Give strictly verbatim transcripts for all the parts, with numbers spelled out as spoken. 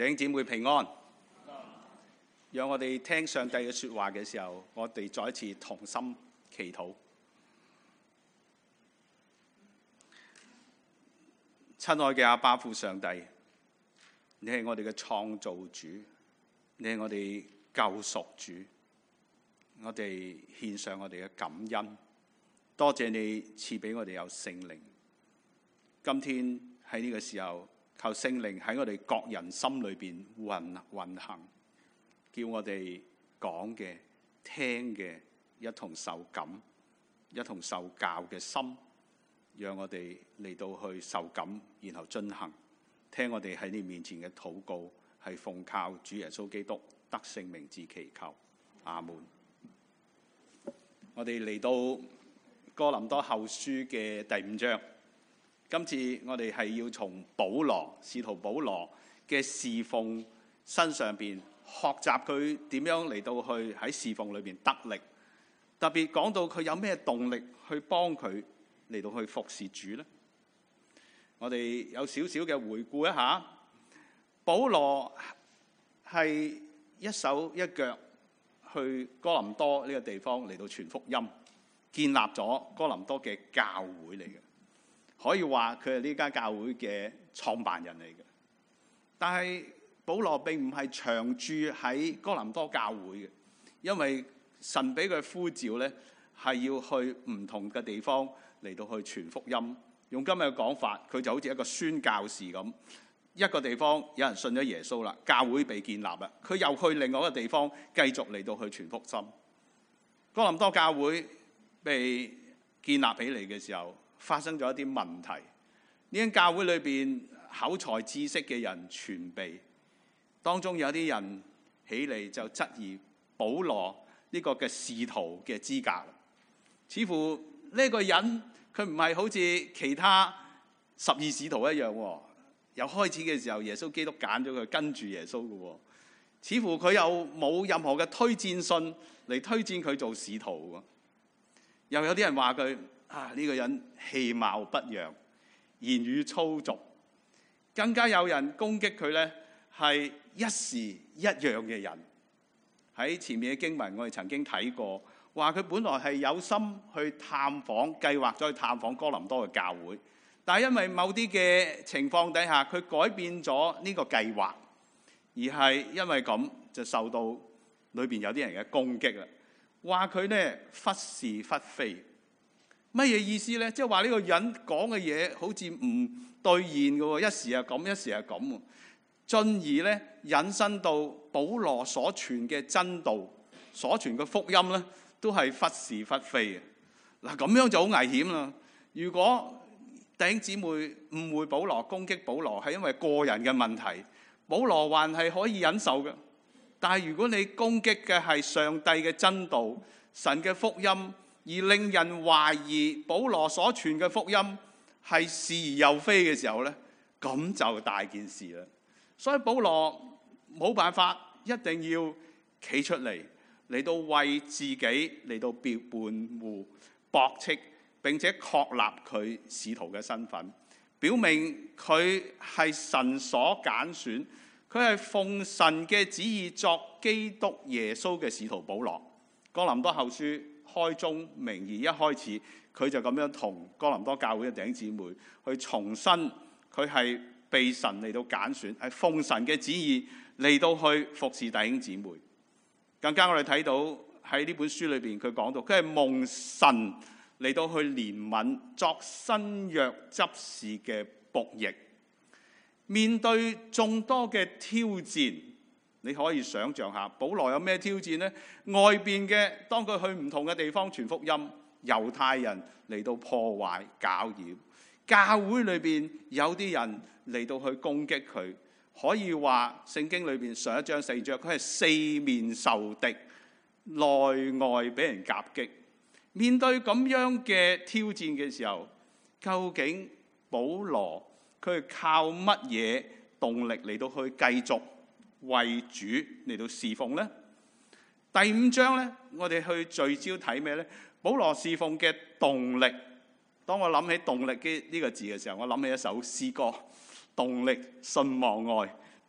弟兄姊妹平安，讓我哋聽上帝嘅說話嘅時候，我哋再一次同心祈禱。親愛嘅阿爸父上帝，你係我哋嘅創造主，你係我哋救贖主，我哋獻上我哋嘅感恩，多謝你賜俾我哋有聖靈。今天喺呢個時候，求聖靈喺我哋各人心裏邊運運行，叫我哋講嘅、聽嘅一同受感，一同受教嘅心，讓我哋嚟到去受感，然後進行。聽我哋喺你面前嘅禱告，係奉靠主耶穌基督得勝名字祈求，阿門。我哋嚟到哥林多後書嘅第五章。今次我哋係要從保羅、使徒保羅嘅侍奉身上邊學習佢點樣嚟到去喺侍奉裏邊得力，特別講到佢有咩動力去幫佢嚟到去服侍主呢？我哋有少少嘅回顧一下，保羅係一手一腳去哥林多呢個地方嚟到傳福音，建立咗哥林多嘅教會嚟嘅。可以話佢係呢間教會嘅創辦人嚟嘅，但係保羅並唔係長駐喺哥林多教會嘅，因為神俾佢呼召咧，係要去唔同嘅地方嚟到去傳福音。用今日嘅講法，佢就好似一個宣教士咁，一個地方有人信咗耶穌啦，教會被建立啦，佢又去另外一個地方繼續嚟到去傳福音。哥林多教會被建立起嚟嘅時候，發生咗一啲問題。呢間教會裏邊口才知識嘅人全備，當中有啲人起嚟就質疑保羅呢個嘅使徒嘅資格。似乎呢個人佢唔係好似其他十二使徒一樣，由開始嘅時候耶穌基督揀咗佢跟住耶穌嘅，似乎佢又冇任何嘅推薦信嚟推薦佢做使徒。又有啲人話佢啊，呢個人氣貌不揚，言語粗俗，更加有人攻擊佢呢係一時一樣嘅人。喺前面嘅經文我哋曾經睇過，話佢本來係有心去探訪，計劃咗去探訪哥林多嘅教會，但係因為某啲嘅情況底下，佢改變咗呢個計劃，而係因為咁就受到裏邊有啲人嘅攻擊啦，話佢呢忽是忽非。乜嘢意思呢？即係話呢個人講嘅嘢好似唔兌現嘅喎，一時係咁，一時係咁，進而咧引申到保羅所傳嘅真道、所傳嘅福音咧，都係忽是忽非嘅。嗱，咁樣就好危險啦。如果弟兄姊妹誤會保羅、攻擊保羅係因為個人嘅問題，保羅還係可以忍受嘅。但係如果你攻擊嘅係上帝嘅真道、神嘅福音，而令人懷疑保羅所傳嘅福音係是而又非嘅時候呢，咁就大件事啦。所以保羅冇辦法，一定要企出嚟，嚟到為自己嚟到辯護、駁斥，並且確立佢使徒嘅身份，表明佢係神所揀選，佢係奉神嘅旨意作基督耶穌嘅使徒保羅。哥林多後書開宗明義，一開始佢就咁樣同哥林多教會嘅弟兄姊妹去重申，佢係被神嚟到揀選，係奉神嘅旨意嚟到去服侍弟兄姊妹。更加我哋睇到喺呢本書裏邊，佢講到佢係蒙神嚟到去憐憫，作新約執事嘅僕役。面對眾多嘅挑戰，你可以想象下，保羅有咩挑戰呢？外邊嘅，當佢去唔同嘅地方傳福音，猶太人嚟到破壞攪擾；教會裏邊有啲人嚟到去攻擊佢。可以話聖經裏邊上一章四章，佢係四面受敵，內外俾人夾擊。面對咁樣嘅挑戰嘅時候，究竟保羅佢係靠乜嘢動力嚟到去繼續為主嚟到侍奉呢？第五章呢，我哋去聚焦睇咩呢？保羅侍奉嘅動力。當我諗起動力呢個字嘅時候，我諗起一首詩歌，動力信望愛，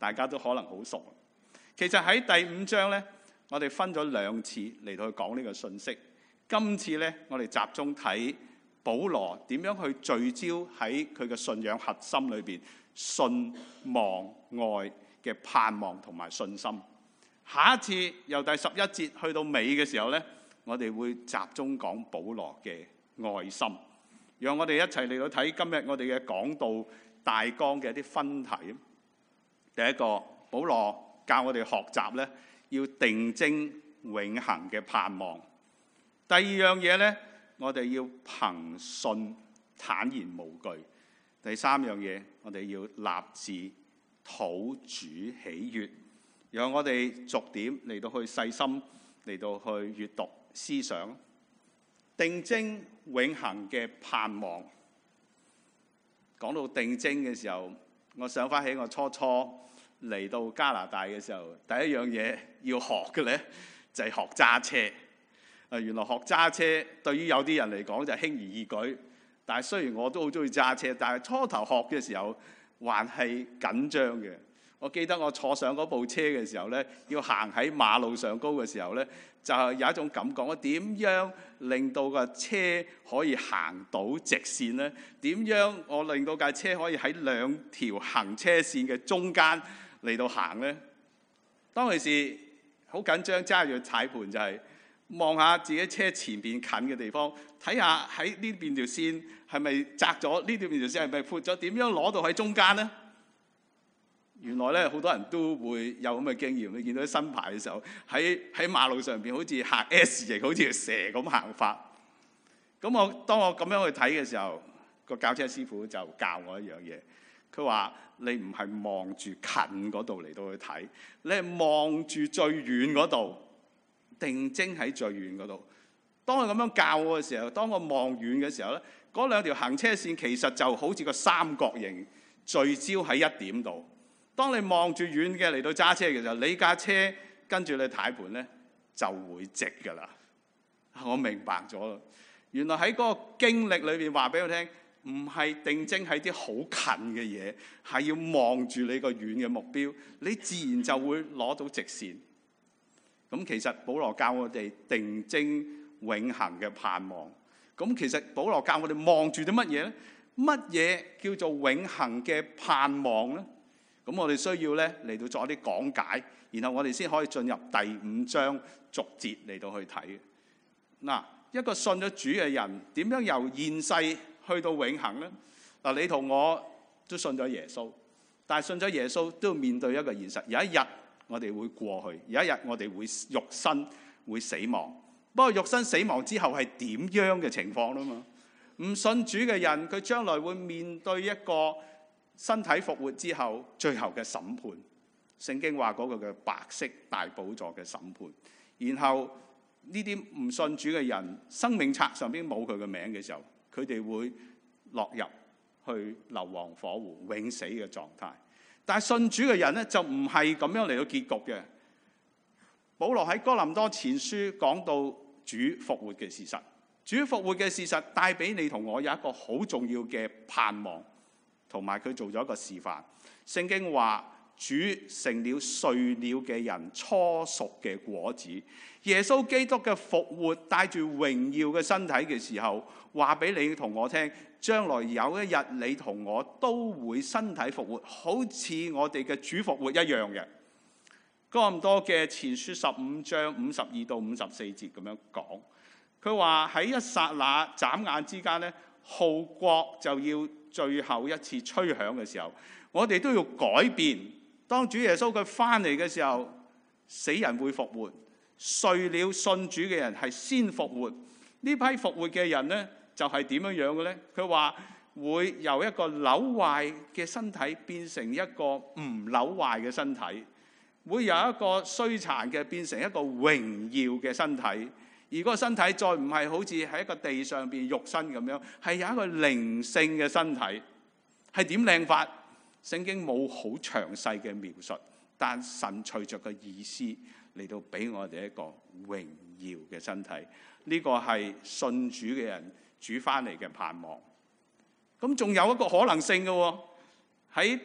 大家都可能好熟。其實喺第五章呢，我哋分咗兩次嚟到去講呢個信息。今次呢，我哋集中睇保羅點樣去聚焦喺佢嘅信仰核心裏邊，信望愛嘅盼望同埋信心。下一次由第十一節去到尾嘅時候呢，我哋會集中講保羅嘅愛心。讓我哋一齊嚟到睇今日我哋嘅講道大綱嘅一啲分題。第一個，保羅教我哋學習呢，要定睛永恆嘅盼望。第二樣嘢呢，我哋要憑信坦然無懼。第三樣嘢，我哋要立志討主喜悅。讓我哋逐點嚟到去細心嚟到去閱讀思想，定睛永恆嘅盼望。講到定睛嘅時候，我想翻起我初初嚟到加拿大嘅時候，第一樣嘢要學嘅呢，就係學揸車。啊，原來學揸車對於有啲人嚟講就輕而易舉，但係雖然我都好中意揸車，但係初頭學嘅時候還係緊張嘅。我記得我坐上嗰部車嘅時候呢，要行喺馬路上高嘅時候呢，就係有一種感覺，我點樣令到個車可以行到直線呢？點樣我令到架車可以喺兩條行車線嘅中間嚟到行呢？當其時好緊張，揸住踩盤就係望下自己車前邊近嘅地方，睇下喺呢邊條線係咪窄咗，呢條邊條線係咪闊咗？點樣攞到喺中間呢？原來咧，好多人都會有咁嘅經驗。你見到啲新牌嘅時候，喺喺馬路上邊好似行 S 型，好似蛇咁行法。咁我當我咁樣去睇嘅時候，個教車師傅就教我一樣嘢。佢話：你唔係望住近嗰度嚟到去睇，你係望住最遠嗰度，定睛喺最遠嗰度。當佢咁樣教我嘅時候，當我望遠嘅時候咧，嗰兩條行車線其實就好似個三角形，聚焦喺一點度。當你望住遠嘅嚟到揸車嘅時候，你架車跟住你軚盤咧就會直㗎啦。我明白咗啦，原來喺嗰個經歷裏邊話俾我聽，唔係定睛喺啲好近嘅嘢，係要望住你個遠嘅目標，你自然就會攞到直線。咁其實保羅教我哋定睛永恆嘅盼望。咁其實保羅教我哋望住啲乜嘢咧？乜嘢叫做永恆嘅盼望咧？咁我哋需要咧嚟到做一啲講解，然後我哋先可以進入第五章逐節嚟到去睇。嗱，一個信咗主嘅人點樣由現世去到永恆呢？嗱，你同我都信咗耶穌，但係信咗耶穌都要面對一個現實，有一日我哋會過去，有一日我哋會肉身會死亡。不過肉身死亡之後係點樣嘅情況啦嘛？唔信主嘅人，佢將來會面對一個身體復活之後最後嘅審判。聖經話嗰個嘅白色大寶座嘅審判。然後呢啲唔信主嘅人，生命冊上邊冇佢嘅名嘅時候，佢哋會落入去硫磺火湖永死嘅狀態。但係信主嘅人呢，就唔係咁樣嚟到結局嘅。保羅喺哥林多前書講到主復活嘅事實，主復活嘅事實帶俾你同我有一個好重要嘅盼望。同埋佢做咗一個示範。聖經話主成了睡了嘅人初熟嘅果子。耶穌基督嘅復活帶住榮耀嘅身體嘅時候，話俾你同我聽，將來有一日你同我都會身體復活，好似我哋嘅主復活一樣嘅。哥林多嘅前書十五章五十二到五十四節咁樣講，佢話喺一剎那眨眼之間呢，號角就要最後一次吹響嘅時候，我哋都要改變。當主耶穌佢翻嚟嘅時候，死人會復活，睡了信主嘅人係先復活。呢批復活嘅人呢，就係點樣樣嘅呢？佢話會由一個朽壞嘅身體變成一個唔朽壞嘅身體，會由一個衰殘嘅變成一個榮耀嘅身體。而嗰個身體再唔係好似喺一個地上邊肉身咁樣，係有一個靈性嘅身體。係點靚法？聖經冇好詳細嘅描述，但神隨着個意思嚟到俾我哋一個榮耀嘅身體。呢個係信主嘅人主翻嚟嘅盼望。咁仲有一個可能性嘅喎，喺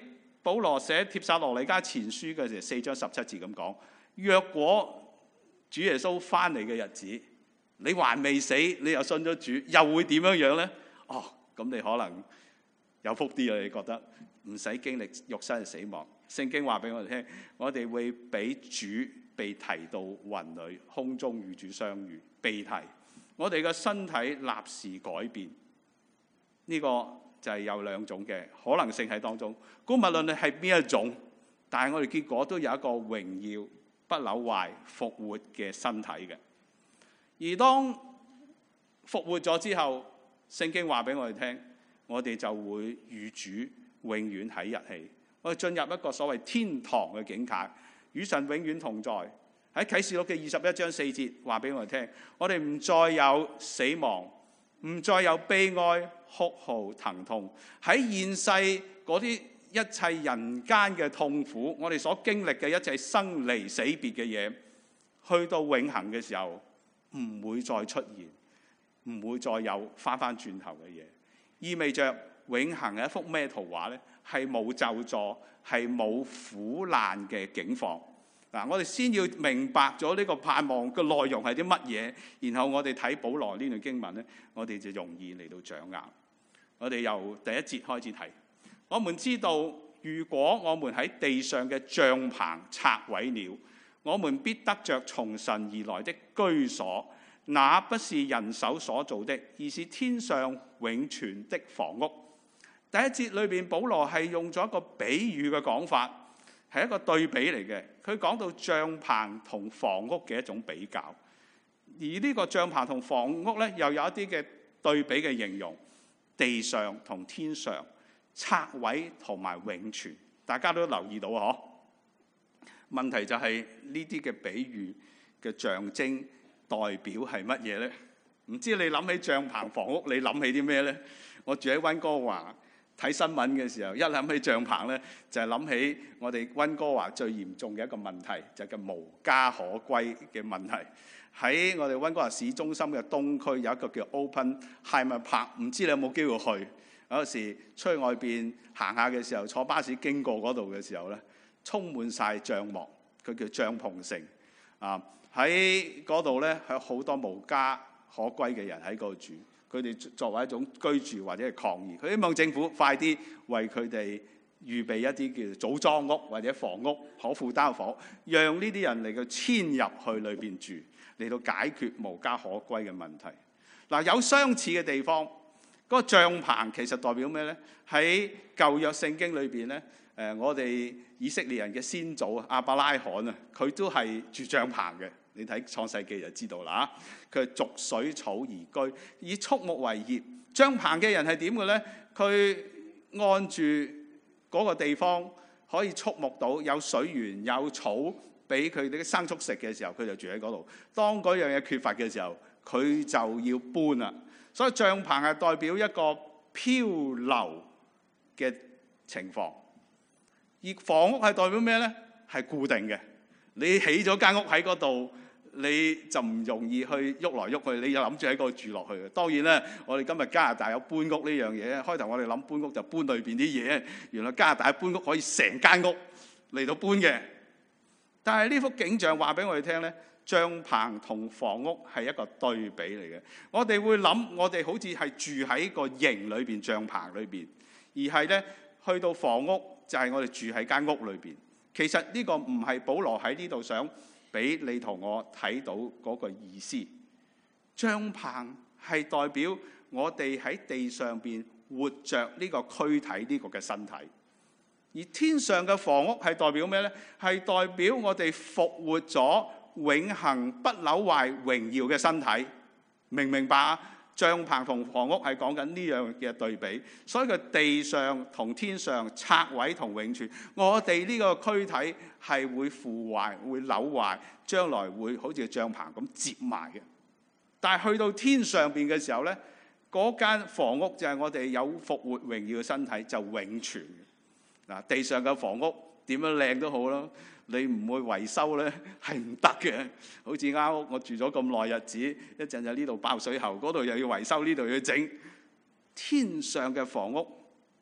保羅寫帖撒羅尼迦前書嘅時候，四章十七字咁講：若果主耶穌翻嚟嘅日子，你還未死，你又信咗主，又會點樣樣呢？哦，咁你可能有福啲啊！你覺得唔使經歷肉身嘅死亡。聖經話俾我哋聽，我哋會俾主被提到雲裏，空中與主相遇，被提。我哋嘅身體立時改變。呢、這個就係有兩種嘅可能性喺當中。無論你係邊一種，但係我哋結果都有一個榮耀、不朽壞、復活嘅身體嘅。而當復活咗之後，聖經話俾我哋聽，我哋就會與主永遠喺一起。我哋進入一個所謂天堂嘅境界，與神永遠同在。喺啟示錄嘅二十一章四節話俾我哋聽，我哋唔再有死亡，唔再有悲哀、哭號、疼痛。喺現世嗰啲一切人間嘅痛苦，我哋所經歷嘅一切生離死別嘅嘢，去到永恆嘅時候，唔會再出現，唔會再有翻翻轉頭嘅嘢，意味着永恆係一幅咩圖畫呢？係冇咒詛，係冇苦難嘅境況。嗱，我哋先要明白咗呢個盼望嘅內容係啲乜嘢，然後我哋睇保羅呢段經文呢，我哋就容易嚟到掌握。我哋由第一節開始睇。我們知道，如果我們喺地上嘅帳棚拆毀了，我們必得着從神而來的居所，那不是人手所造的，而是天上永存的房屋。第一節裏邊，保羅係用咗一個比喻嘅講法，係一個對比嚟嘅。佢講到帳棚同房屋嘅一種比較，而呢個帳棚同房屋咧，又有一啲嘅對比嘅形容，地上同天上，拆毀同埋永存。大家都留意到嗬？問題就係呢啲嘅比喻嘅象徵代表係乜嘢呢？唔知你諗起帳棚房屋，你諗起啲咩呢？我住喺溫哥華，睇新聞嘅時候，一諗起帳棚呢，就係諗起我哋溫哥華最嚴重嘅一個問題，就係叫無家可歸嘅問題。喺我哋溫哥華市中心嘅東區有一個叫 Oppenheimer Park， 唔知你有冇機會去？有時出去外邊行下嘅時候，坐巴士經過嗰度嘅時候呢，充滿晒帳幕，佢叫帳篷城啊！喺嗰度呢，有好多無家可歸嘅人喺嗰度住，佢哋作為一種居住或者係抗議，佢希望政府快啲為佢哋預備一啲叫做組裝屋或者房屋可負擔房屋，讓呢啲人嚟到遷入去裏邊住，嚟到解決無家可歸嘅問題。嗱，有相似嘅地方。嗰個帳棚其實代表咩呢？喺舊約聖經裏邊呢，誒我哋以色列人嘅先祖亞伯拉罕啊，佢都係住帳棚嘅。你睇創世記就知道啦。佢係逐水草而居，以畜牧為業。帳棚嘅人係點嘅呢？佢按住嗰個地方可以畜牧到有水源有草俾佢哋啲牲畜食嘅時候，佢就住喺嗰度。當嗰樣嘢缺乏嘅時候，佢就要搬啦。所以帳棚係代表一個漂流嘅情況，而房屋係代表咩呢？係固定嘅。你起咗間屋喺嗰度，你就唔容易去喐來喐去，你又諗住喺嗰度住落去嘅。當然咧，我哋今日加拿大有搬屋呢樣嘢，開頭我哋諗搬屋就搬裏邊啲嘢，原來加拿大搬屋可以成間屋嚟到搬嘅。但係呢幅景象話俾我哋聽呢，帳棚同房屋係一個對比嚟嘅。我哋會諗，我哋好似係住喺個營裏邊、帳棚裏邊，而係咧去到房屋就係我哋住喺間屋裏邊。其實呢個唔係保羅喺呢度想俾你同我睇到嗰個意思。帳棚係代表我哋喺地上邊活着呢個軀體、呢個嘅身體，而天上嘅房屋係代表咩呢？係代表我哋復活咗永恆不朽壞榮耀嘅身體。明唔明白啊？帳棚同房屋係講緊呢樣嘅對比，所以佢地上同天上拆毀同永存。我哋呢個軀體係會腐壞、會朽壞，將來會好似帳棚咁接埋嘅。但係去到天上邊嘅時候呢，嗰間房屋就係我哋有復活榮耀嘅身體，就永存。嗱，地上嘅房屋點樣靚都好啦，你唔會維修呢係唔得嘅。好似間屋我住咗咁耐日子，一陣就呢度爆水喉，嗰度又要維修，呢度要整。天上嘅房屋，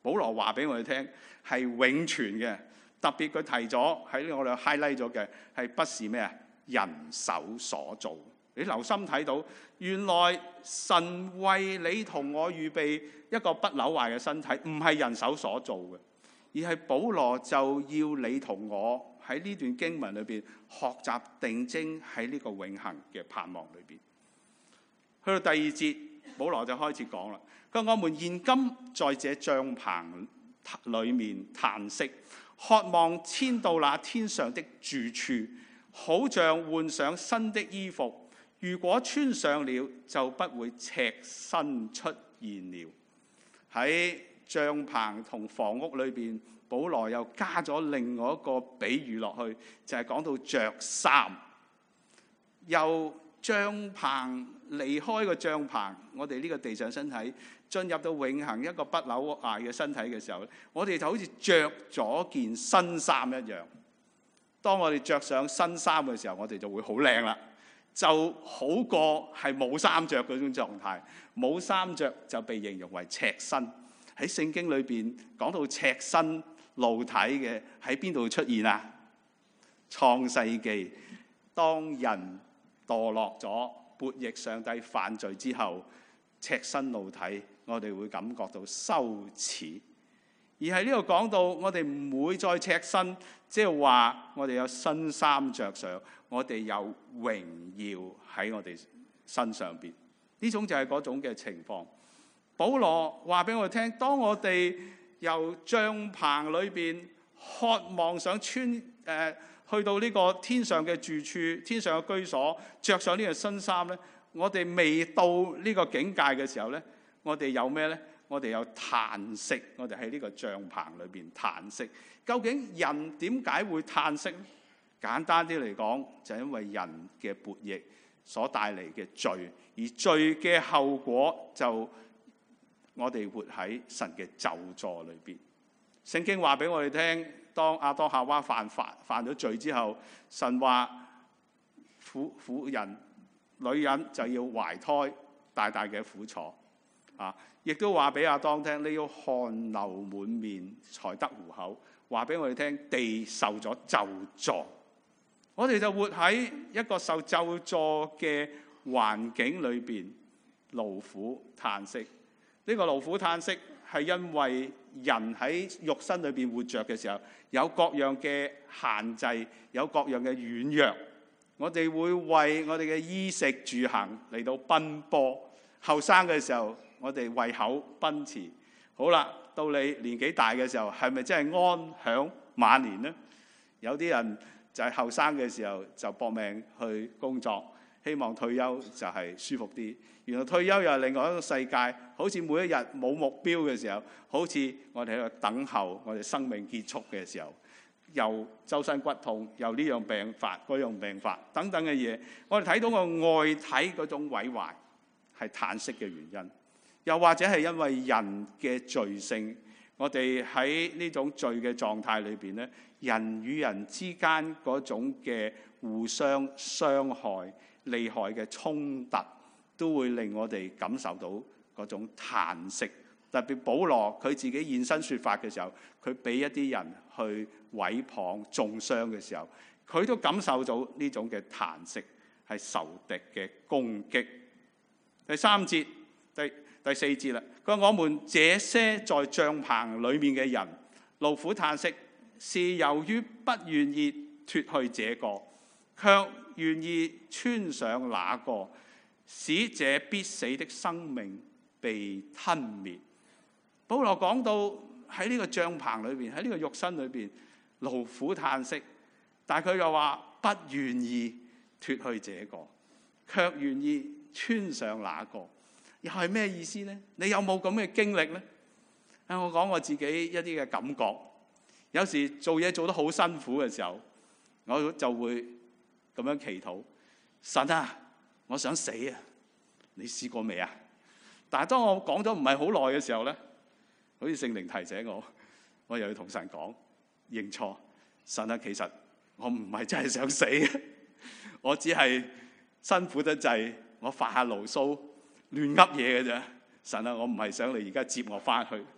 保羅話俾我哋聽係永存嘅。特別佢提咗喺我哋 highlight 咗嘅係不是咩啊？人手所做。你留心睇到，原來神為你同我預備一個不朽壞嘅身體，唔係人手所做嘅，而係保羅就要你同我喺呢段經文裏邊學習定睛喺呢個永恆嘅盼望裏邊。去到第二節，保羅就開始講啦。佢話：我們現今在這帳棚裏面嘆息，渴望遷到那天上的住處，好像換上新的衣服。如果穿上了，就不會赤身出現了。喺帳棚同房屋裏邊，保羅又加咗另外一個比喻落去，就係、是、講到着衫。由帳棚離開個帳棚，我哋呢個地上身體進入到永恆一個不朽壞嘅身體嘅時候，我哋就好似着咗件新衫一樣。當我哋着上新衫嘅時候，我哋就會好靚啦。就好過係冇衫着嗰種狀態，冇衫着就被形容為赤身。喺聖經裏邊講到赤身露體嘅喺邊度出現啊？創世紀，當人墮落咗，悖逆上帝犯罪之後，赤身露體，我哋會感覺到羞恥。而喺呢度講到，我哋唔會再赤身，即係話我哋有新衫着上，我哋有榮耀喺我哋身上邊。呢種就係嗰種嘅情況。保羅話俾我哋聽，當我哋由帳棚裏邊渴望想穿誒、呃、去到呢個天上嘅住處、天上嘅居所，着上呢個新衫咧，我哋未到呢個境界嘅時候咧，我哋有咩咧？我哋有嘆息，我哋喺呢個帳棚裏邊嘆息。究竟人點解會嘆息呢？簡單啲嚟講，就係因為人嘅悖逆所帶嚟嘅罪，而罪嘅後果就我哋活喺神嘅咒詛裏邊。聖經話俾我哋聽，當亞當夏娃犯法犯咗罪之後，神話婦婦人女人就要懷胎，大大嘅苦楚啊！亦都話俾亞當聽，你要汗流滿面才得糊口。話俾我哋聽，地受咗咒詛。我哋就活喺一個受咒詛嘅環境裏邊，勞苦嘆息。呢、這個勞苦嘆息係因為人喺肉身裏邊活着嘅時候，有各樣嘅限制，有各樣嘅軟弱。我哋會為我哋嘅衣食住行嚟到奔波。後生嘅時候，我哋為口奔馳。好啦，到你年紀大嘅時候，係咪真係安享晚年呢？有啲人就係後生嘅時候就搏命去工作，希望退休就係舒服啲。原來退休又係另外一個世界，好似每一日冇目標嘅時候，好似我哋喺度等候我哋生命結束嘅時候，又周身骨痛，又呢樣病發，嗰樣病發等等嘅嘢。我哋睇到個外體嗰種毀壞係嘆息嘅原因，又或者係因為人嘅罪性，我哋喺呢種罪嘅狀態裏邊咧，人與人之間嗰種嘅互相傷害、利害嘅衝突，都會令我哋感受到嗰種嘆息。特別保羅佢自己現身說法嘅時候，佢俾一啲人去毀謗、中傷嘅時候，佢都感受到呢種嘅嘆息，係仇敵嘅攻擊。第三節、第第四節啦，佢話：我們這些在帳棚裏面嘅人，勞苦嘆息，是由於不願意脱去這個，卻願意穿上那個，使這必死的生命被吞滅。保羅講到喺呢個帳棚裏邊，喺呢個肉身裏邊勞苦嘆息，但係佢又話不願意脱去這個，卻願意穿上那個，又係咩意思呢？你有冇咁嘅經歷呢？啊，我講我自己一啲嘅感覺，有時做嘢做得好辛苦嘅時候，我就會咁樣祈禱：神啊，我想死啊！你試過未啊？但係當我講咗唔係好耐嘅時候咧，好似聖靈提醒我，我又要同神講認錯。神啊，其實我唔係真係想死，我只係辛苦得滯。我發下牢騷，亂噏嘢嘅啫。神啊，我唔係想你而家接我翻去。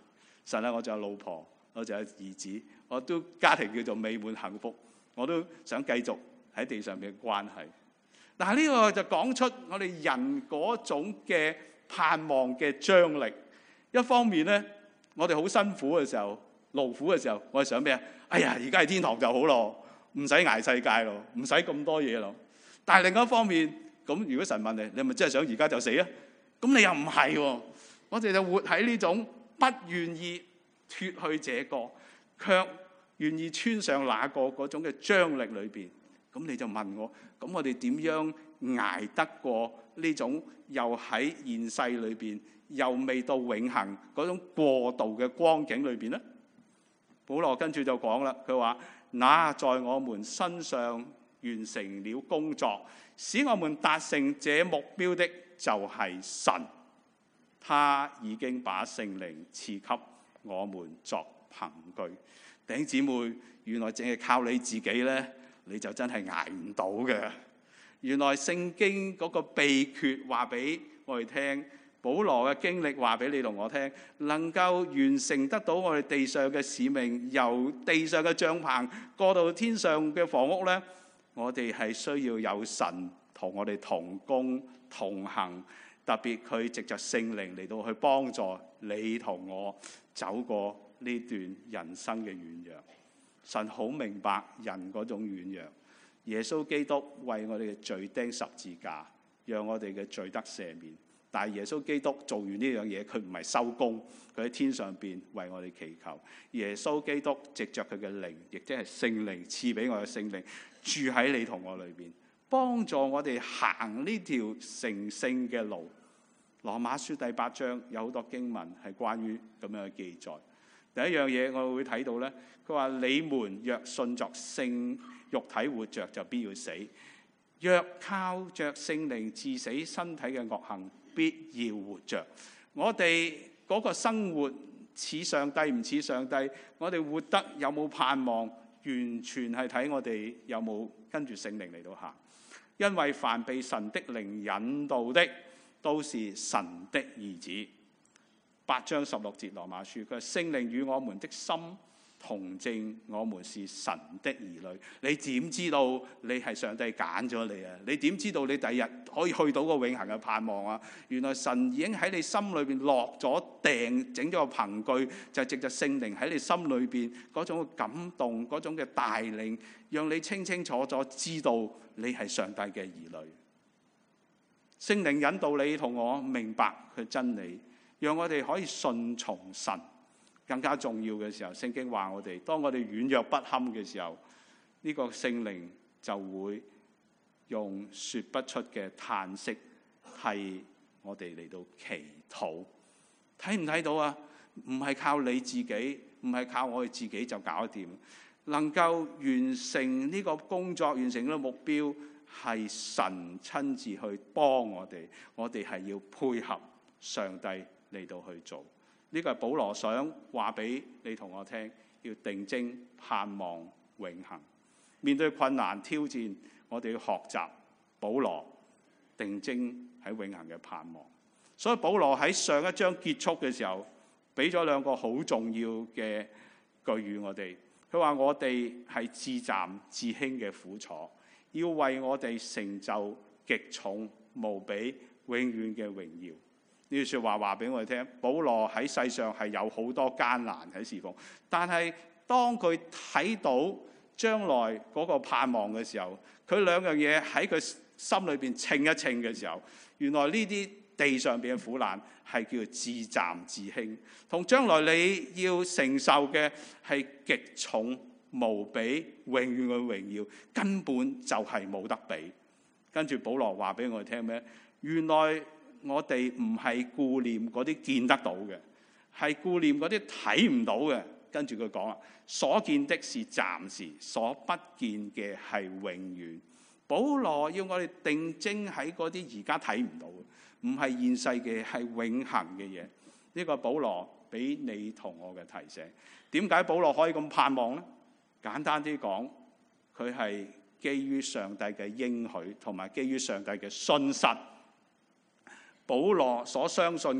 神啊，我仲有老婆，我仲有兒子，我都家庭叫做美滿幸福，我都想繼續喺地上面嘅關係。但係呢個就講出我哋人嗰種嘅盼望嘅張力。一方面咧，我哋好辛苦嘅時候、勞苦嘅時候，我哋想咩啊？哎呀，而家喺天堂就好咯，唔使捱世界咯，唔使咁多嘢咯。但係另一方面，咁如果神問你，你係咪真係想而家就死啊？咁你又唔係喎。我哋就活喺呢種不願意脫去這個，卻願意穿上那個嗰種嘅張力裏邊。咁你就問我，咁我哋點樣捱得過呢種又喺現世裏邊，又未到永恆嗰種過渡嘅光景裏邊呢？保羅跟住就講啦，佢話：那在我們身上完成了工作，使我們達成這目標的，就係神。他已經把聖靈賜給我們作憑據。弟兄姊妹，原來淨係靠你自己呢，你就真係捱唔到嘅。原來聖經嗰個秘訣話俾我哋聽，保羅嘅經歷話俾你同我聽，能夠完成得到我哋地上嘅使命，由地上嘅帳篷過到天上嘅房屋呢，我哋係需要有神同我哋同工同行。特別佢藉着聖靈嚟到去幫助你同我走過呢段人生嘅軟弱。神好明白人嗰種軟弱，耶穌基督為我哋嘅罪釘十字架，讓我哋嘅罪得赦免。但係耶穌基督做完呢樣嘢，佢唔係收工，佢喺天上邊為我哋祈求。耶穌基督藉着佢嘅靈，亦即係聖靈賜俾我嘅聖靈，住喺你同我裏邊，幫助我哋行呢條成聖嘅路。羅馬書第八章有好多經文係關於咁樣嘅記載。第一樣嘢我會睇到呢，佢話：你們若信作聖肉體活着，就必要死；若靠着聖靈治死身體嘅惡行，必要活着。我哋嗰個生活似上帝唔似上帝，我哋活得有冇盼望，完全係睇我哋有冇跟住聖靈嚟到行。因為凡被神的靈引導的，都是神的兒子。八章十六節羅馬書，佢話：聖靈與我們的心同證，我們是神的兒女。你點知道你係上帝揀咗你啊？你點知道你第日可以去到個永恆嘅盼望啊？原來神已經喺你心裏邊落咗訂，整咗個憑據，就係藉着聖靈喺你心裏邊嗰種嘅感動，嗰種嘅帶領，讓你清清楚楚知道你係上帝嘅兒女。聖靈引導你同我明白佢真理，讓我哋可以順從神。更加重要嘅時候，聖經話我哋，當我哋軟弱不堪嘅時候，呢個聖靈就會用說不出嘅嘆息替我哋嚟到祈禱。睇唔睇到啊？唔係靠你自己，唔係靠我哋自己就搞掂。能夠完成呢個工作，完成呢個目標，係神親自去幫我哋，我哋係要配合上帝嚟到去做。呢個係保羅想話俾你同我聽，要定睛盼望永恆。面對困難挑戰，我哋要學習保羅定睛喺永恆嘅盼望。所以保羅喺上一章結束嘅時候，俾咗兩個好重要嘅句語我哋。佢話我哋係至暫至輕嘅苦楚，要為我哋成就極重無比永遠嘅榮耀。呢句説話話俾我哋聽，保羅喺世上係有好多艱難喺侍奉，但係當佢睇到將來嗰個盼望嘅時候，佢兩樣嘢喺佢心裏邊稱一稱嘅時候，原來呢啲地上邊嘅苦難係叫做至暫至輕，同將來你要承受嘅係極重無比永遠嘅榮耀，根本就係冇得比。跟住保羅話俾我哋聽咩？原來我哋唔係顧念嗰啲見得到嘅，係顧念嗰啲睇唔到嘅。跟住佢講啦，所見的是暫時，所不見嘅係永遠。保羅要我哋定睛喺嗰啲而家睇唔到嘅，唔係現世嘅，係永恆嘅嘢。呢、這個保羅俾你同我嘅提醒。點解保羅可以咁盼望呢？簡單啲講，佢係基於上帝嘅應許，同埋基於上帝嘅信實。保羅所相信嘅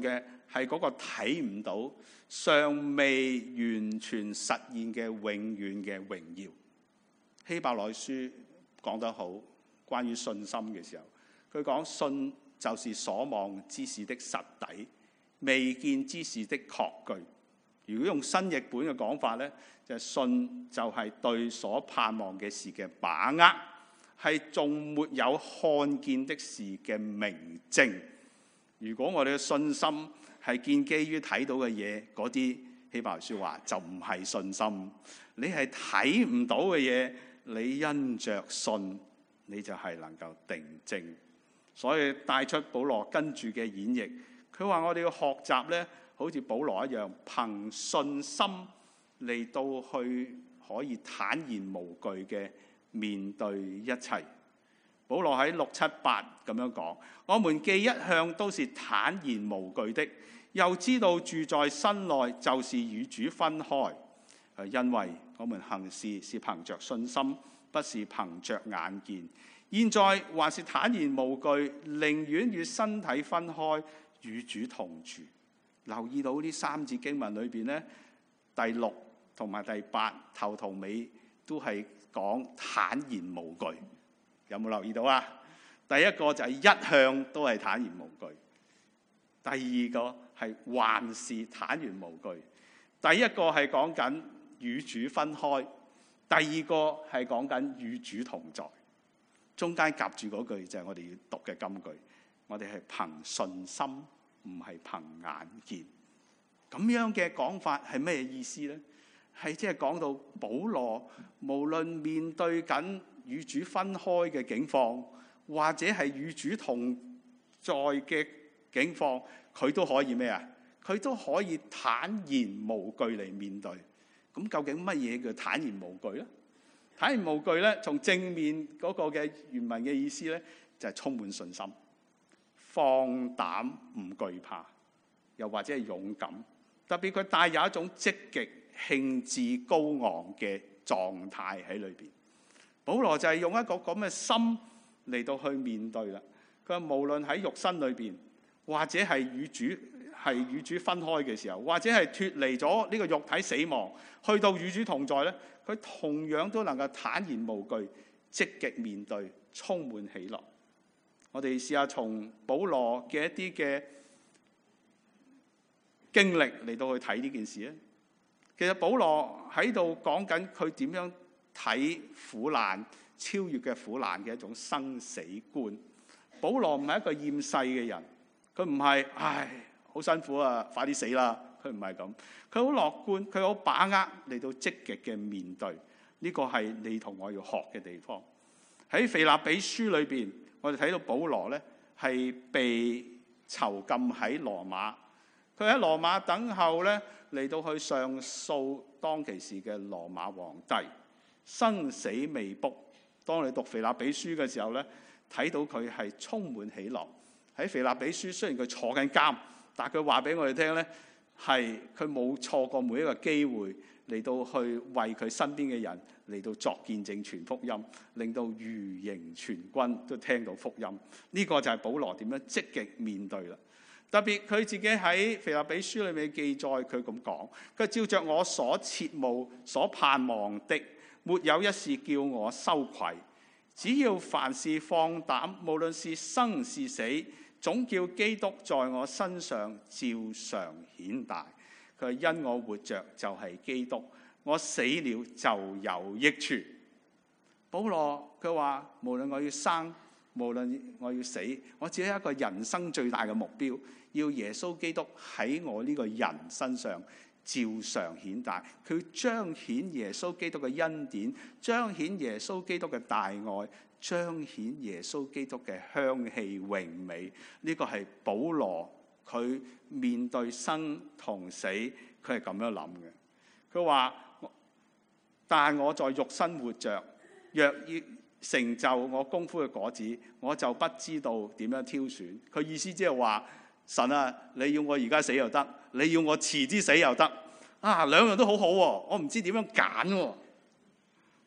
係嗰個睇唔到、尚未完全實現嘅永遠嘅榮耀。希伯來書講得好，關於信心嘅時候，佢講信就是所望之事的實底，未見之事的確據。如果用新譯本嘅講法呢，就係信就係對所盼望嘅事嘅把握，係仲沒有看見的事嘅明證。如果我哋嘅信心係建基於睇到嘅嘢，嗰啲希伯來書話就唔係信心。你係睇唔到嘅嘢，你因着信，你就係能夠定睛。所以帶出保羅跟住嘅演繹，佢話我哋要學習呢，好似保羅一樣，憑信心嚟到去可以坦然無懼嘅面對一切。保羅喺六七八咁樣講：我們既一向都是坦然無懼的，又知道住在身內就是與主分開，因為我們行事是憑着信心，不是憑着眼見。現在還是坦然無懼，寧願與身體分開，與主同住。留意到呢三節經文裏邊呢，第六同埋第八頭同尾都係講坦然無懼。有冇留意到啊？第一個就係一向都係坦然無懼，第二個係還是坦然無懼。第一個係講緊與主分開，第二個係講緊與主同在。中間夾住嗰句就係我哋要讀嘅金句，我哋係憑信心，唔係憑眼見。咁樣嘅講法係咩意思呢？係即係講到保羅無論面對緊與主分開嘅境況，或者係與主同在嘅境況，佢都可以咩啊？佢都可以坦然無懼嚟面對。咁究竟乜嘢叫坦然無懼呢？坦然無懼咧，從正面嗰個嘅原文嘅意思咧，就係充滿信心、放膽唔懼怕，又或者係勇敢。特別佢帶有一種積極、興致高昂嘅狀態喺裏邊。保羅就係用一個咁嘅心嚟到去面對啦。佢話無論喺肉身裏邊，或者係與主係與主分開嘅時候，或者係脫離咗呢個肉體死亡，去到與主同在咧，佢同樣都能夠坦然無懼，積極面對，充滿喜樂。我哋試下從保羅嘅一啲嘅經歷嚟到去睇呢件事咧。其實保羅喺度講緊佢點樣睇苦難、超越嘅苦難嘅一種生死觀。保羅唔係一個厭世嘅人，佢唔係唉好辛苦啊，快啲死啦！佢唔係咁，佢好樂觀，佢好把握嚟到積極嘅面對。呢個係你同我要學嘅地方。喺腓立比書裏邊，我哋睇到保羅咧係被囚禁喺羅馬，佢喺羅馬等候咧嚟到去上訴當其時嘅羅馬皇帝，生死未卜。當你讀腓立比書嘅時候咧，睇到佢係充滿喜樂。喺腓立比書雖然佢坐緊監，但係佢話俾我哋聽咧，係佢冇錯過每一個機會嚟到去為佢身邊嘅人嚟到作見證傳福音，令到御營全軍都聽到福音。呢、這個就係保羅點樣積極面對啦。特別佢自己喺腓立比書裏面記載，佢咁講：佢照着我所切慕、所盼望的，沒有一事叫我羞愧。只要凡事放膽，無論是生是死，總叫基督在我身上照常顯大。佢因我活着就係基督，我死了就有益處。保羅佢話：無論我要生，無論我要死，我只有一個人生最大嘅目標，要耶穌基督喺我呢個人身上照常顯大。佢彰顯耶穌基督嘅恩典，彰顯耶穌基督嘅大愛，彰顯耶穌基督嘅香氣榮美。呢、這個係保羅佢面對生同死，佢係咁樣諗嘅。佢話：但我在肉身活着，若要成就我功夫嘅果子，我就不知道點樣挑選。佢意思即係話：神啊，你要我而家死又得，你要我遲啲死又得，啊兩樣都好好喎，我唔知點樣揀喎。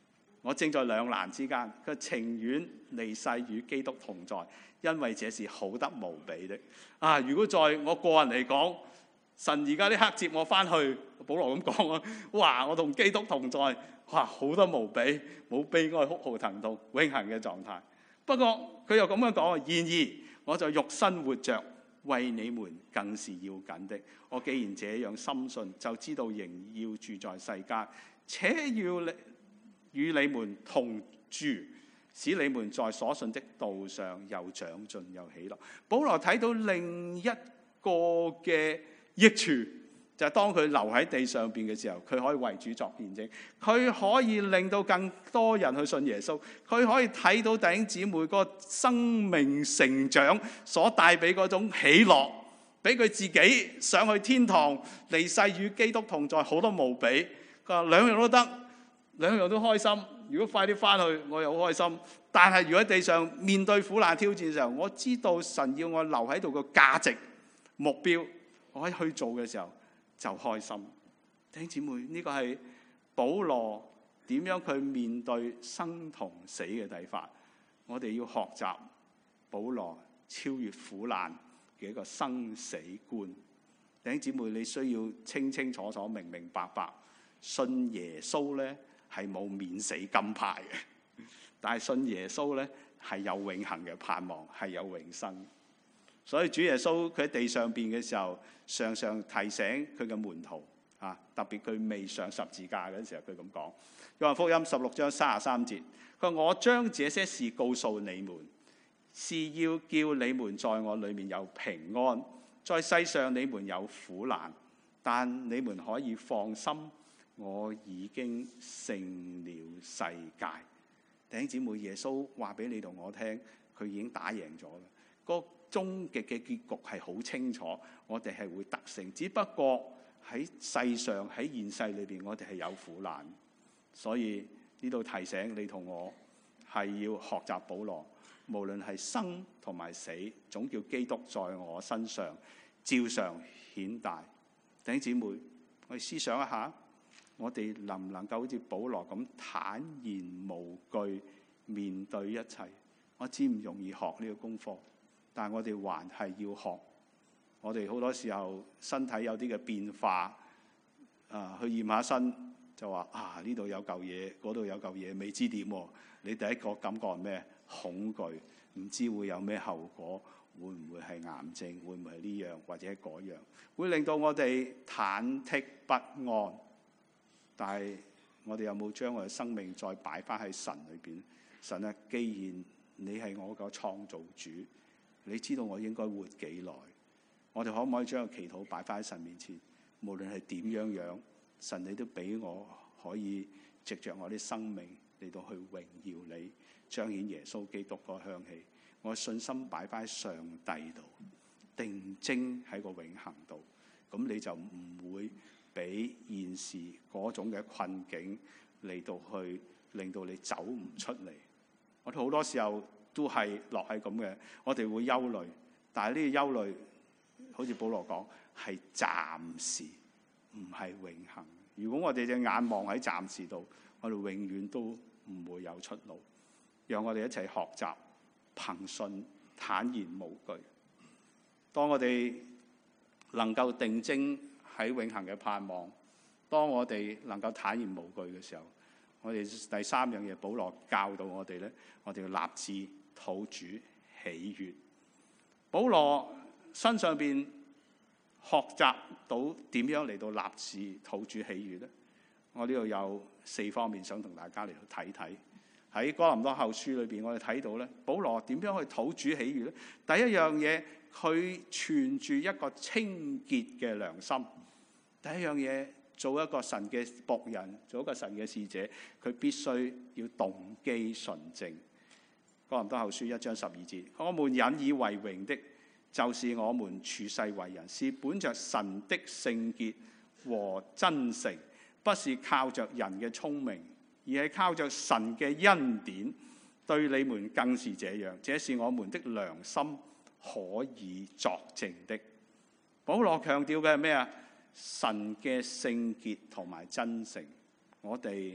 我正在兩難之間，佢情願離世與基督同在，因為這是好得無比的。啊！如果在我個人嚟講，神而家呢刻接我翻去，保羅咁講啊，哇！我同基督同在，哇！好得無比，冇悲哀、哭號、疼痛，永恆嘅狀態。不過佢又咁樣講，然而我就肉身活着，為你們更是要緊的。我既然這樣深信，就知道仍要住在世間，且要與你們同住，使你們在所信的道上又長進又喜樂。保羅睇到另一個嘅益處，就係當佢留喺地上邊嘅時候，佢可以為主作見證，佢可以令到更多人去信耶穌，佢可以睇到弟兄姊妹個生命成長所帶俾嗰種喜樂，俾佢自己上去天堂，離世與基督同在，好多無比。佢話兩樣都得，兩樣都開心。如果快啲翻去，我又好開心。但係如果喺地上面對苦難挑戰嘅時候，我知道神要我留喺度嘅價值目標，我可以去做嘅時候就開心。弟兄姊妹，呢個係保羅點樣去面對生同死嘅睇法。我哋要學習保羅超越苦難嘅一個生死觀。弟兄姊妹，你需要清清楚楚、明明白白，信耶穌咧係冇免死金牌嘅，但係信耶穌咧係有永恆嘅盼望，係有永生。所以主耶穌佢喺地上邊嘅時候，常常提醒佢嘅門徒啊，特別佢未上十字架嗰陣時候，佢咁講。約翰福音十六章三十三節，佢話：我將這些事告訴你們，是要叫你們在我裏面有平安。在世上你們有苦難，但你們可以放心，我已經勝了世界。弟兄姊妹，耶穌話俾你同我聽，佢已經打贏咗啦。個終極嘅結局係好清楚，我哋係會得勝。只不過喺世上喺現世裏邊，我哋係有苦難。所以呢度提醒你同我係要學習保羅，無論係生同埋死，總叫基督在我身上照常顯大。弟兄姊妹，我哋思想一下，我哋能唔能夠好似保羅咁坦然無懼面對一切？我知唔容易學呢個功課，但係我哋還係要學。我哋好多時候身體有啲嘅變化，啊，去驗下身就話啊，呢度有嚿嘢，嗰度有嚿嘢，未知點喎。你第一個感覺係咩？恐懼，唔知會有咩後果，會唔會係癌症，會唔會係呢樣或者係嗰樣，會令到我哋忐忑不安。但係我哋有冇將我哋生命再擺翻喺神裏邊？神啊，既然你係我個創造主，你知道我應該活幾耐？我哋可唔可以將個祈禱擺翻喺神面前？無論係點樣樣，神你都俾我可以藉着我啲生命嚟到去榮耀你，彰顯耶穌基督個香氣。我信心擺翻喺上帝度，定睛喺個永恆度，咁你就唔會俾現時嗰種嘅困境嚟到去令到你走唔出嚟。我哋好多時候都係落喺咁嘅，我哋會憂慮，但係呢個憂慮好似保羅講係暫時，唔係永恆。如果我哋隻眼望喺暫時度，我哋永遠都唔會有出路。讓我哋一齊學習憑信坦然無懼。當我哋能夠定睛喺永恆嘅盼望，當我哋能夠坦然無懼嘅時候，我哋第三樣嘢保羅教導我哋咧，我哋要立志討主喜悅。保羅身上邊學習到點樣嚟到立志討主喜悅咧？我呢度有四方面想同大家嚟到睇睇。喺哥林多後書裏邊，我哋睇到咧，保羅點樣去討主喜悅咧？第一樣嘢，佢存住一個清潔嘅良心。第一樣嘢，做一個神嘅僕人，做一個神嘅使者，佢必須要動機純正。哥林多後書一章十二節，我們引以為榮的，就是我們處世為人，是本着神的聖潔和真誠，不是靠着人嘅聰明，而係靠着神嘅恩典，對你們更是這樣。這是我們的良心可以作證的。保羅強調嘅係咩啊？神嘅聖潔同埋真誠，我哋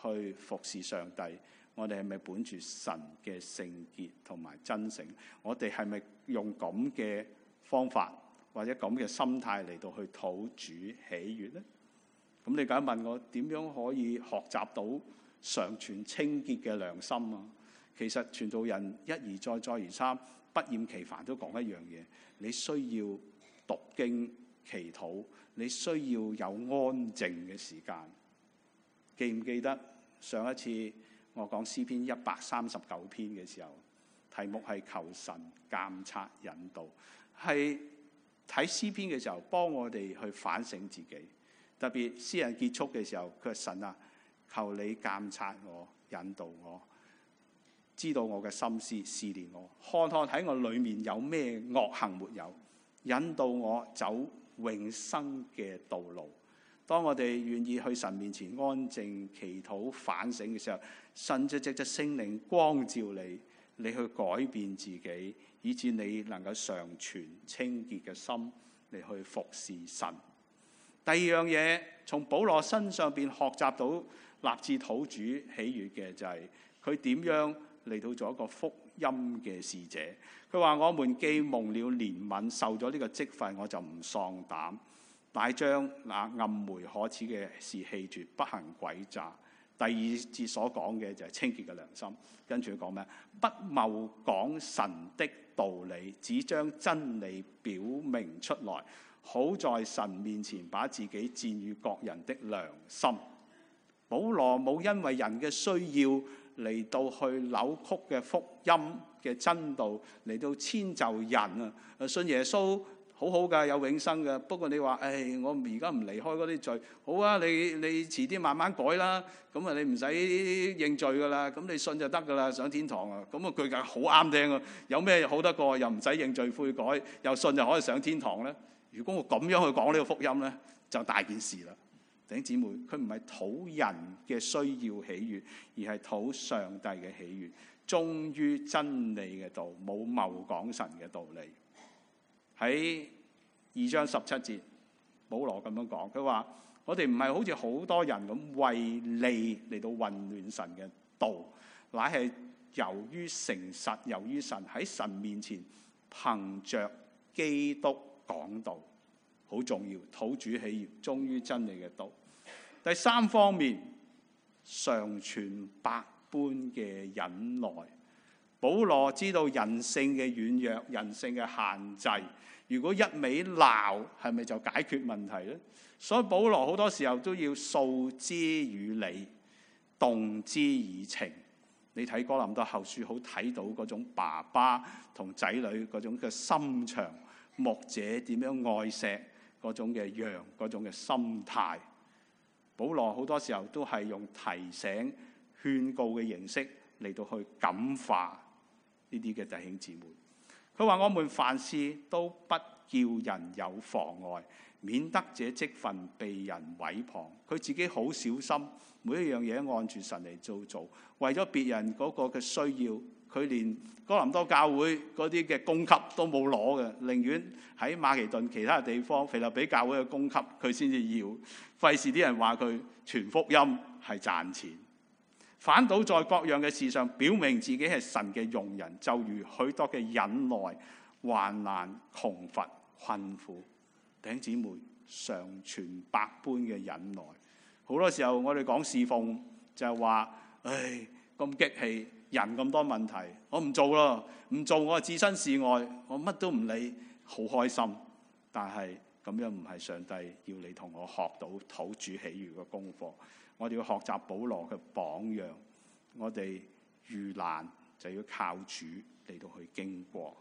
去服侍上帝，我哋係咪本住神嘅聖潔同埋真誠？我哋係咪用咁嘅方法或者咁嘅心態嚟到去討主喜悅呢？咁你梗係問我點樣可以學習到常存清潔嘅良心啊？其實傳道人一而再再而三不厭其煩都講一樣嘢，你需要讀經祈禱，你需要有安靜嘅時間。記唔記得上一次我講詩篇一百三十九篇嘅時候，題目係求神監察引導，係睇詩篇嘅時候幫我哋去反省自己。特別詩人結束嘅時候，佢話神啊，求你監察我，引導我，知道我嘅心思，試煉我，看看喺我裏面有咩惡行沒有，引導我走永生嘅道路。當我哋願意去神面前安靜祈禱反省嘅時候，神就藉着聖靈光照你，你去改變自己，以致你能夠常存清潔嘅心嚟去服侍神。第二樣嘢，從保羅身上邊學習到立志討主喜悅嘅就係佢點樣嚟到做一個福音嘅使者。佢話：我們既蒙了憐憫，受咗呢個職分，我就唔喪膽，乃將那暗昧可恥嘅事棄絕，不行詭詐。第二節所講嘅就係清潔嘅良心。跟住佢講咩？不謬講神的道理，只將真理表明出來，好在神面前把自己薦與各人的良心。保羅冇因為人嘅需要嚟到去扭曲嘅福音嘅真道嚟到遷就人啊！信耶穌好好㗎，有永生㗎。不過你話，誒、哎，我而家唔離開嗰啲罪，好啊！你你遲啲慢慢改啦。咁啊，你唔使認罪㗎啦。咁你信就得㗎啦，上天堂啊！咁啊，佢梗係好啱聽啊！有咩好得過？又唔使認罪悔改，又信就可以上天堂咧？如果我咁樣去講呢個福音咧，就大件事啦。弟兄姊妹，佢唔係討人嘅需要喜悅，而係討上帝嘅喜悅，忠於真理嘅道，冇謬講神嘅道理。喺二章十七節，保羅咁樣講，佢話：我哋唔係好似好多人咁為利嚟到混亂神嘅道，乃係由於誠實，由於神喺神面前憑着基督講道，好重要，討主喜悅，忠於真理嘅道。第三方面，常存百般嘅忍耐。保羅知道人性嘅軟弱，人性嘅限制。如果一味鬧，係咪就解決問題呢？所以保羅好多時候都要訴之以理，動之以情。你睇哥林多後書，好睇到嗰種爸爸同仔女嗰種嘅心腸，牧者點樣愛錫嗰種嘅羊，嗰種嘅心態。保羅好多時候都係用提醒、勸告嘅形式嚟到去感化呢啲嘅弟兄姊妹。佢話：我們凡事都不叫人有妨礙，免得這職分被人毀謗。佢自己好小心，每一樣嘢按住神嚟做做，為咗別人嗰個嘅需要，佢連哥林多教會嗰啲嘅供給都冇攞嘅，寧願喺馬其頓其他地方腓立比教會嘅供給佢先至要，費事啲人話佢傳福音係賺錢。反倒在各樣嘅事上表明自己係神嘅用人，就如許多嘅忍耐、患難、窮乏、困苦。弟兄姊妹，常存百般嘅忍耐。好多時候我哋講侍奉就係話：唉，咁激氣，人咁多問題，我唔做咯，唔做我置身事外，我乜都唔理，好開心。但係咁樣唔係上帝要你同我學到討主喜悅嘅功課。我哋要學習保羅嘅榜樣，我哋遇難就要靠主嚟到去經過。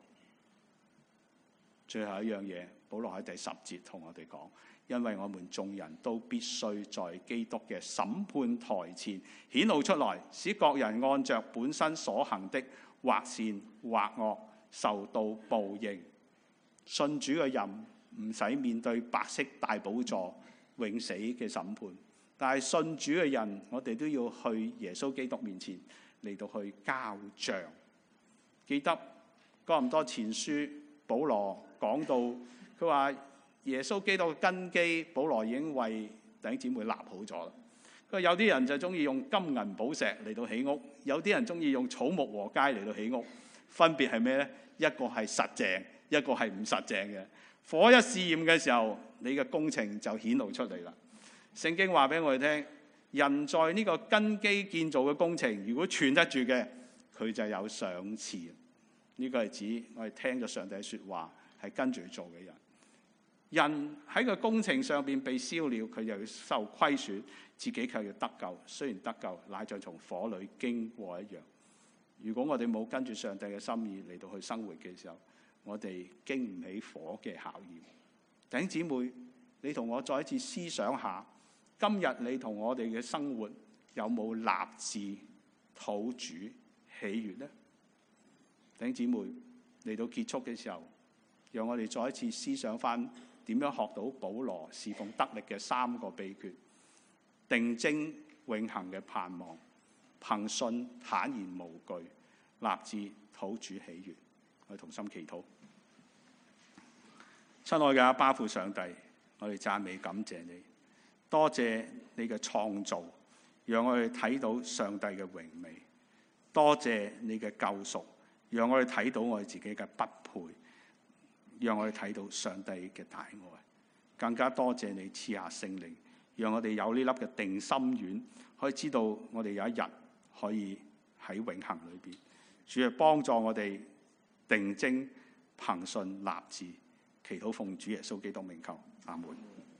最後一樣嘢，保羅喺第十節同我哋講：因為我們眾人都必須在基督嘅審判台前顯露出來，使各人按着本身所行的，或善或惡，受到報應。信主嘅人唔使面對白色大寶座永死嘅審判。但係信主嘅人，我哋都要去耶穌基督面前嚟到去交賬。記得哥林多前書保羅講到，佢話耶穌基督嘅根基，保羅已經為弟兄姊妹立好咗啦。佢佢有啲人就中意用金銀寶石嚟到起屋，有啲人中意用草木禾秸嚟到起屋。分別係咩呢？一個係實淨，一個係唔實淨嘅。火一試驗嘅時候，你嘅工程就顯露出嚟啦。聖經話俾我哋聽，人在呢個根基建造嘅工程，如果存得住嘅，佢就有賞賜。呢個係指我哋聽咗上帝嘅說話，係跟住做嘅人。人喺個工程上邊被燒了，佢又要受虧損，自己卻要得救。雖然得救，乃像從火裏經過一樣。如果我哋冇跟住上帝嘅心意嚟到去生活嘅時候，我哋經唔起火嘅考驗。弟兄姊妹，你同我再一次思想下，今日你同我哋嘅生活有冇立志討主喜悅呢？弟兄姊妹，嚟到結束嘅時候，讓我哋再一次思想翻點樣學到保羅侍奉得力嘅三個秘訣：定睛永恆嘅盼望，憑信坦然無懼，立志討主喜悅。我哋同心祈禱。親愛嘅阿爸父上帝，我哋讚美感謝你，多謝你嘅創造，讓我哋睇到上帝嘅榮美；多謝你嘅救贖，讓我哋睇到我哋自己嘅不配，讓我哋睇到上帝嘅大愛。更加多謝你賜下聖靈，讓我哋有呢粒嘅定心丸，可以知道我哋有一日可以喺永恆裏邊。主係幫助我哋定睛憑信立志，祈禱奉主耶穌基督名求，阿門。